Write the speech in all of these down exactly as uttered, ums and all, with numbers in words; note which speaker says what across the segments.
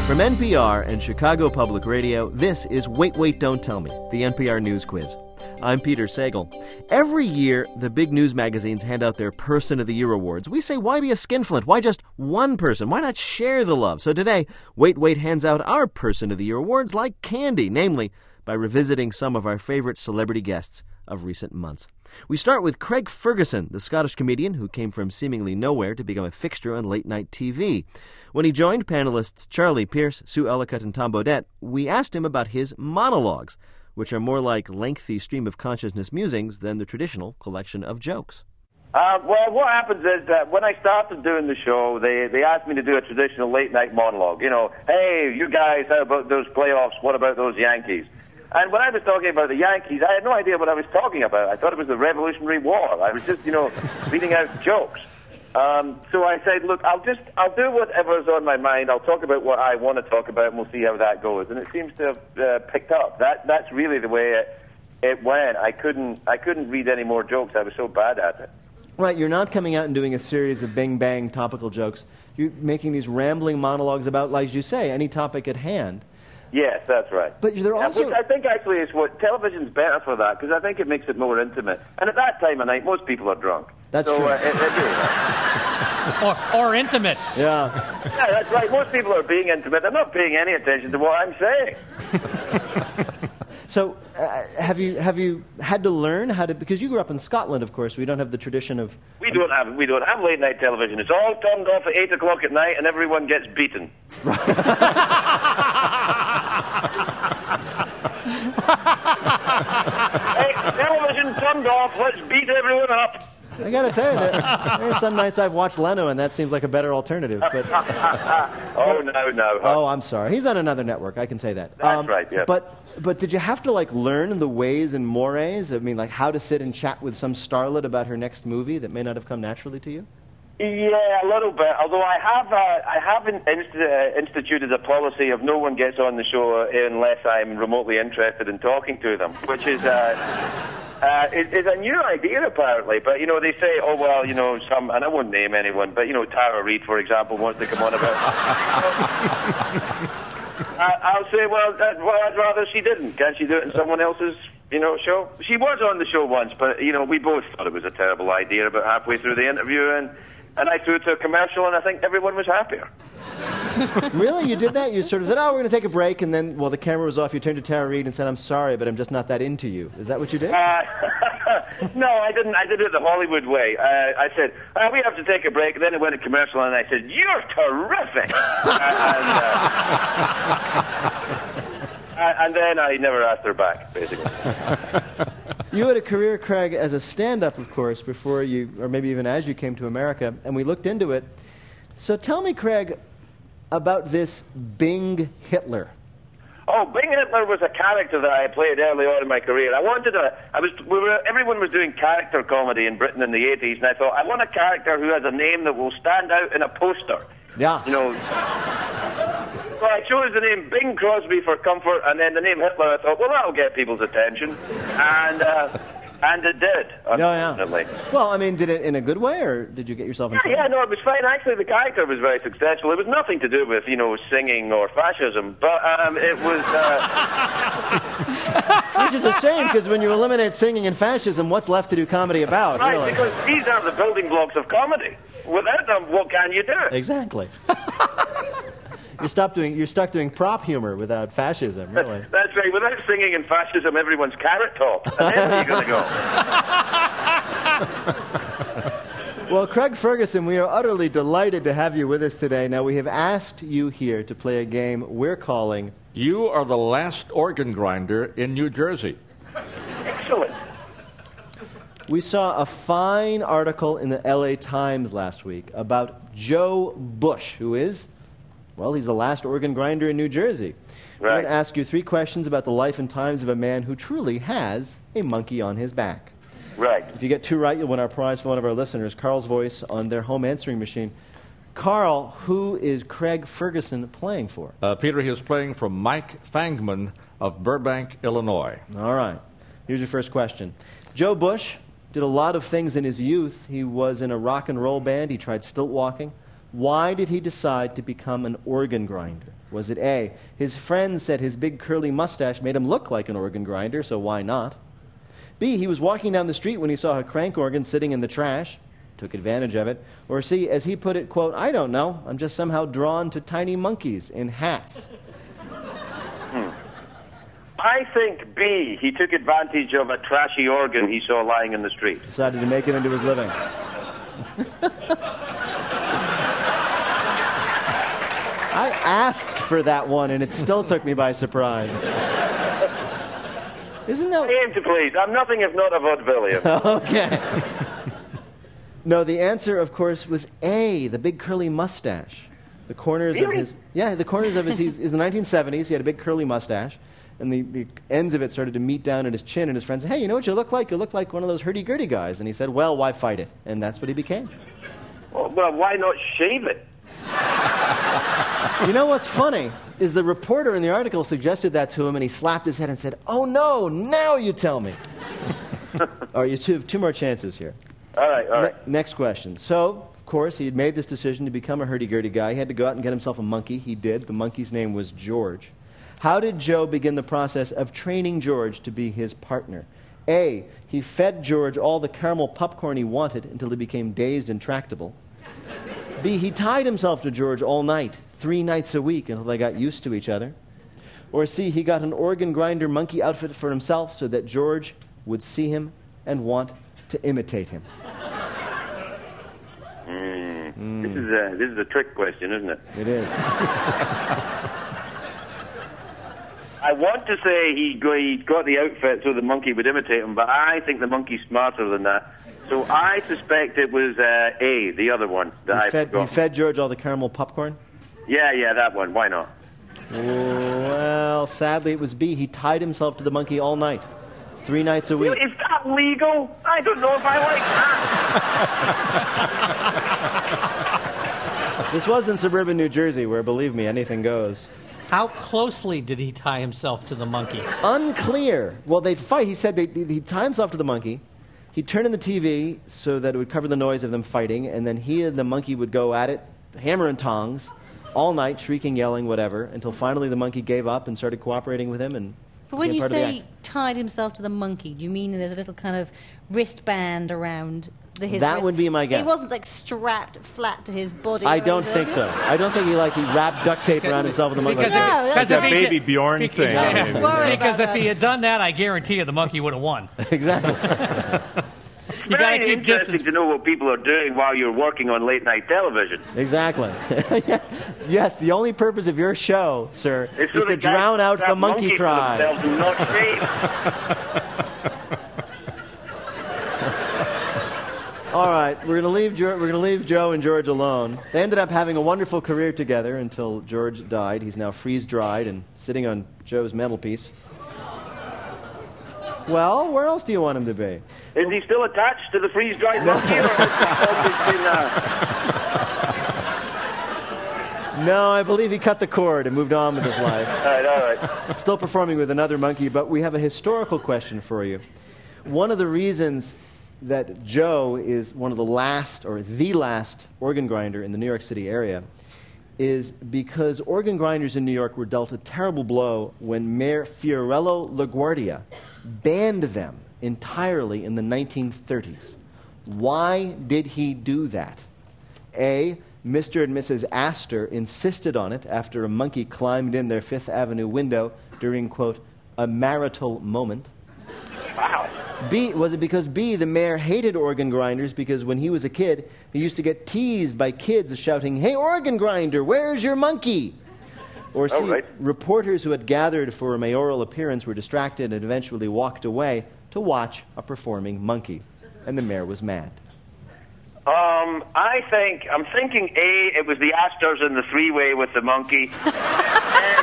Speaker 1: From N P R and Chicago Public Radio, this is Wait, Wait, Don't Tell Me, the N P R News Quiz. I'm Peter Sagal. Every year, the big news magazines hand out their Person of the Year awards. We say, why be a skinflint? Why just one person? Why not share the love? So today, Wait, Wait hands out our Person of the Year awards like candy, namely by revisiting some of our favorite celebrity guests of recent months. We start with Craig Ferguson, the Scottish comedian who came from seemingly nowhere to become a fixture on late-night T V. When he joined panelists Charlie Pierce, Sue Ellicott, and Tom Bodett, we asked him about his monologues, which are more like lengthy stream-of-consciousness musings than the traditional collection of jokes.
Speaker 2: Uh, well, what happens is that when I started doing the show, they, they asked me to do a traditional late-night monologue. You know, hey, you guys, how about those playoffs? What about those Yankees? And when I was talking about the Yankees, I had no idea what I was talking about. I thought it was the Revolutionary War. I was just, you know, reading out jokes. Um, so I said, look, I'll just, I'll do whatever's on my mind. I'll talk about what I want to talk about, and we'll see how that goes. And it seems to have uh, picked up. That, that's really the way it, it went. I couldn't, I couldn't read any more jokes. I was so bad at it.
Speaker 1: Right, you're not coming out and doing a series of bing-bang topical jokes. You're making these rambling monologues about, like you say, any topic at hand.
Speaker 2: Yes, that's right.
Speaker 1: But they're also...
Speaker 2: Which I think actually is what television's better for that, because I think it makes it more intimate. And at that time of night, most people are drunk.
Speaker 1: That's
Speaker 2: so,
Speaker 1: true.
Speaker 2: Uh, it, it
Speaker 3: or, or intimate.
Speaker 1: Yeah.
Speaker 2: Yeah, that's right. Most people are being intimate. They're not paying any attention to what I'm saying.
Speaker 1: So, uh, have you have you had to learn how to? Because you grew up in Scotland, of course. We don't have the tradition of.
Speaker 2: We don't have we don't have late night television. It's all turned off at eight o'clock at night, and everyone gets beaten. Hey, television turned off. Let's beat everyone up.
Speaker 1: I got to tell you, there, there are some nights I've watched Leno, and that seems like a better alternative. But
Speaker 2: oh no, no.
Speaker 1: Oh, I'm sorry. He's on another network. I can say that.
Speaker 2: That's
Speaker 1: um,
Speaker 2: right. Yeah.
Speaker 1: But but did you have to like learn the ways and mores? I mean, like how to sit and chat with some starlet about her next movie that may not have come naturally to you?
Speaker 2: Yeah, a little bit. Although I have, uh, I have inst- uh, instituted a policy of no one gets on the show unless I'm remotely interested in talking to them, which is. Uh, Uh, it, it's a new idea, apparently, but, you know, they say, oh, well, you know, some, and I won't name anyone, but, you know, Tara Reid, for example, wants to come on about... I, I'll say, well, that, well, I'd rather she didn't. Can't she do it in someone else's, you know, show? She was on the show once, but, you know, we both thought it was a terrible idea about halfway through the interview, and, and I threw it to a commercial, and I think everyone was happier.
Speaker 1: Really? You did that? You sort of said, oh, we're going to take a break, and then, while the camera was off, you turned to Tara Reid and said, I'm sorry, but I'm just not that into you. Is that what you did?
Speaker 2: Uh, no, I didn't. I did it the Hollywood way. Uh, I said, uh, we have to take a break, and then it went to commercial, and I said, you're terrific! and, uh, and then I never asked her back, basically.
Speaker 1: You had a career, Craig, as a stand-up, of course, before you, or maybe even as you came to America, and we looked into it. So tell me, Craig, about this Bing Hitler.
Speaker 2: Oh, Bing Hitler was a character that I played early on in my career. I wanted a, I was, we were, everyone was doing character comedy in Britain in the eighties, and I thought, I want a character who has a name that will stand out in a poster.
Speaker 1: Yeah.
Speaker 2: You know. So I chose the name Bing Crosby for comfort, and then the name Hitler, I thought, well, that'll get people's attention. And, uh, and it did, unfortunately.
Speaker 1: Yeah, yeah. Well, I mean, did it in a good way, or did you get yourself in
Speaker 2: Yeah,
Speaker 1: trouble?
Speaker 2: yeah, no, it was fine. Actually, the character was very successful. It was nothing to do with, you know, singing or fascism, but um, it was... Uh...
Speaker 1: Which is a shame, because when you eliminate singing and fascism, what's left to do comedy about?
Speaker 2: Right,
Speaker 1: really?
Speaker 2: because these are the building blocks of comedy. Without them, what can you do?
Speaker 1: Exactly. You're, stop doing, you're stuck doing prop humor without fascism, really.
Speaker 2: That's right. Without singing and fascism, everyone's carrot top. And then where are you going to
Speaker 1: go? Well, Craig Ferguson, we are utterly delighted to have you with us today. Now, we have asked you here to play a game we're calling...
Speaker 4: You are the last organ grinder in New Jersey.
Speaker 2: Excellent.
Speaker 1: We saw a fine article in the L A Times last week about Joe Bush, who is... Well, he's the last organ grinder in New Jersey.
Speaker 2: Right.
Speaker 1: We're going to ask you three questions about the life and times of a man who truly has a monkey on his back.
Speaker 2: Right.
Speaker 1: If you get two right, you'll win our prize for one of our listeners, Carl's voice on their home answering machine. Carl, who is Craig Ferguson playing for?
Speaker 4: Uh, Peter, he is playing for Mike Fangman of Burbank, Illinois.
Speaker 1: All right. Here's your first question. Joe Bush did a lot of things in his youth. He was in a rock and roll band. He tried stilt walking, Why did he decide to become an organ grinder? Was it A, his friends said his big curly mustache made him look like an organ grinder, so why not? B, he was walking down the street when he saw a crank organ sitting in the trash, took advantage of it. Or C, as he put it, quote, I don't know, I'm just somehow drawn to tiny monkeys in hats.
Speaker 2: Hmm. I think B, he took advantage of a trashy organ he saw lying in the street.
Speaker 1: Decided to make it into his living. I asked for that one, and it still took me by surprise. Isn't that...
Speaker 2: I aim to please. I'm nothing if not a vaudevillian.
Speaker 1: Okay. No, the answer, of course, was A, the big curly mustache. The corners
Speaker 2: really?
Speaker 1: of his... Yeah, the corners of his... He's, in the nineteen seventies, he had a big curly mustache, and the, the ends of it started to meet down at his chin, and his friends said, hey, you know what you look like? You look like one of those hurdy-gurdy guys. And he said, well, why fight it? And that's what he became.
Speaker 2: Well, well why not shave it?
Speaker 1: You know what's funny is the reporter in the article suggested that to him, and he slapped his head and said, oh, no, now you tell me. All right, you two have two more chances here.
Speaker 2: All right, all right.
Speaker 1: Ne- next question. So, of course, he had made this decision to become a hurdy-gurdy guy. He had to go out and get himself a monkey. He did. The monkey's name was George. How did Joe begin the process of training George to be his partner? A, he fed George all the caramel popcorn he wanted until he became dazed and tractable. B, he tied himself to George all night, three nights a week, until they got used to each other. Or C, he got an organ grinder monkey outfit for himself so that George would see him and want to imitate him.
Speaker 2: Mm. Mm. This is a this is a trick question, isn't it?
Speaker 1: It is.
Speaker 2: I want to say he he got the outfit so the monkey would imitate him, but I think the monkey's smarter than that. So I suspect it was uh, A, the other one that
Speaker 1: you
Speaker 2: I
Speaker 1: fed,
Speaker 2: forgot.
Speaker 1: You fed George all the caramel popcorn?
Speaker 2: Yeah, yeah, that one. Why not?
Speaker 1: Well, sadly, it was B. He tied himself to the monkey all night, three nights a week.
Speaker 2: Is that legal? I don't know if I like that.
Speaker 1: This was in suburban New Jersey, where, believe me, anything goes.
Speaker 3: How closely did he tie himself to the monkey?
Speaker 1: Unclear. Well, they'd fight. He said they'd, he'd tie himself to the monkey. He'd turn in the T V so that it would cover the noise of them fighting, and then he and the monkey would go at it, hammer and tongs, all night, shrieking, yelling, whatever, until finally the monkey gave up and started cooperating with him. And
Speaker 5: but when you
Speaker 1: part
Speaker 5: say tied himself to the monkey, do you mean there's a little kind of wristband around the his
Speaker 1: That
Speaker 5: wrist?
Speaker 1: would be my guess.
Speaker 5: He wasn't like strapped flat to his body.
Speaker 1: I
Speaker 5: or
Speaker 1: don't
Speaker 5: anything.
Speaker 1: think so. I don't think he like he wrapped duct tape around himself with the monkey.
Speaker 3: Because
Speaker 5: No,
Speaker 3: if,
Speaker 5: that's
Speaker 3: if
Speaker 5: a
Speaker 3: he
Speaker 6: baby
Speaker 3: did-
Speaker 6: Bjorn
Speaker 3: because-
Speaker 6: thing.
Speaker 3: yeah.
Speaker 5: I was worried
Speaker 3: See, because
Speaker 5: about
Speaker 3: if he
Speaker 5: that.
Speaker 3: had done that, I guarantee you the monkey would have won.
Speaker 1: Exactly.
Speaker 3: You got to
Speaker 2: Very
Speaker 3: keep
Speaker 2: interesting
Speaker 3: distance.
Speaker 2: to know what people are doing while you're working on late night television.
Speaker 1: Exactly. Yes, the only purpose of your show, sir,
Speaker 2: It's
Speaker 1: is
Speaker 2: so
Speaker 1: to
Speaker 2: the guys
Speaker 1: drown out
Speaker 2: strap
Speaker 1: the monkey
Speaker 2: monkeys to
Speaker 1: cry.
Speaker 2: themselves and not shave.
Speaker 1: All right, we're gonna leave jo- we're gonna leave Joe and George alone. They ended up having a wonderful career together until George died. He's now freeze-dried and sitting on Joe's mantelpiece. Well, where else do you want him to be?
Speaker 2: Is he still attached to the freeze-dried monkey? Or has he been, uh...
Speaker 1: No, I believe he cut the cord and moved on with his life.
Speaker 2: All right, all right.
Speaker 1: Still performing with another monkey, but we have a historical question for you. One of the reasons that Joe is one of the last, or the last, organ grinder in the New York City area is because organ grinders in New York were dealt a terrible blow when Mayor Fiorello LaGuardia banned them entirely in the nineteen thirties. Why did he do that? A, Mister and Missus Astor insisted on it after a monkey climbed in their Fifth Avenue window during, quote, a marital moment.
Speaker 2: Wow.
Speaker 1: B, was it because B, the mayor hated organ grinders because when he was a kid, he used to get teased by kids shouting, hey, organ grinder, where's your monkey? Or C,
Speaker 2: Oh, right.
Speaker 1: reporters who had gathered for a mayoral appearance were distracted and eventually walked away to watch a performing monkey. And the mayor was mad.
Speaker 2: Um, I think, I'm thinking A, it was the Astors in the three-way with the monkey. and,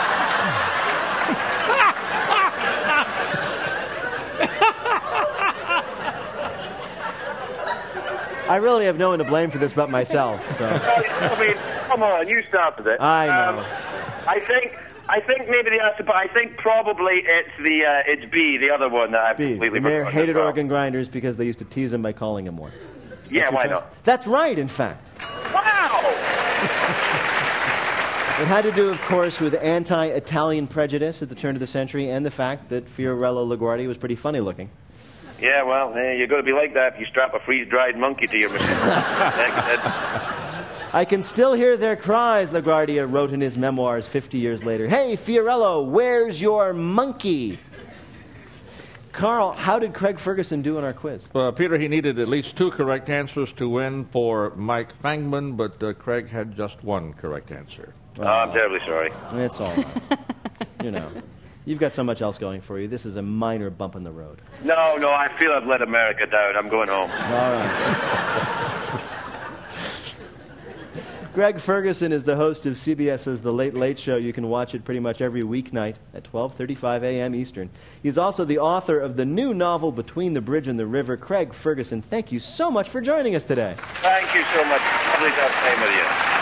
Speaker 1: I really have no one to blame for this but myself. So
Speaker 2: I mean, come on, you started it.
Speaker 1: I know.
Speaker 2: Um, I think, I think maybe the Astor, but I think probably it's the, uh, it's B, the other one that I
Speaker 1: B,
Speaker 2: completely
Speaker 1: the mayor
Speaker 2: forgot as
Speaker 1: hated
Speaker 2: well.
Speaker 1: organ grinders because they used to tease him by calling him one.
Speaker 2: Yeah,
Speaker 1: That's your
Speaker 2: why
Speaker 1: choice?
Speaker 2: not?
Speaker 1: That's right, in fact.
Speaker 2: Wow!
Speaker 1: It had to do, of course, with anti-Italian prejudice at the turn of the century and the fact that Fiorello LaGuardia was pretty funny looking.
Speaker 2: Yeah, well, eh, you're going to be like that if you strap a freeze-dried monkey to your machine.
Speaker 1: I can still hear their cries, LaGuardia wrote in his memoirs fifty years later. Hey, Fiorello, where's your monkey? Carl, how did Craig Ferguson do in our quiz?
Speaker 4: Uh, Peter, he needed at least two correct answers to win for Mike Fangman, but uh, Craig had just one correct answer.
Speaker 2: Oh, I'm terribly sorry.
Speaker 1: It's all right. You know, you've got so much else going for you. This is a minor bump in the road.
Speaker 2: No, no, I feel I've let America down. I'm going home.
Speaker 1: All right. Greg Ferguson is the host of C B S's The Late Late Show. You can watch it pretty much every weeknight at twelve thirty-five a.m. Eastern. He's also the author of the new novel, Between the Bridge and the River. Craig Ferguson, thank you so much for joining us today.
Speaker 2: Thank you so much. Lovely to have time with you.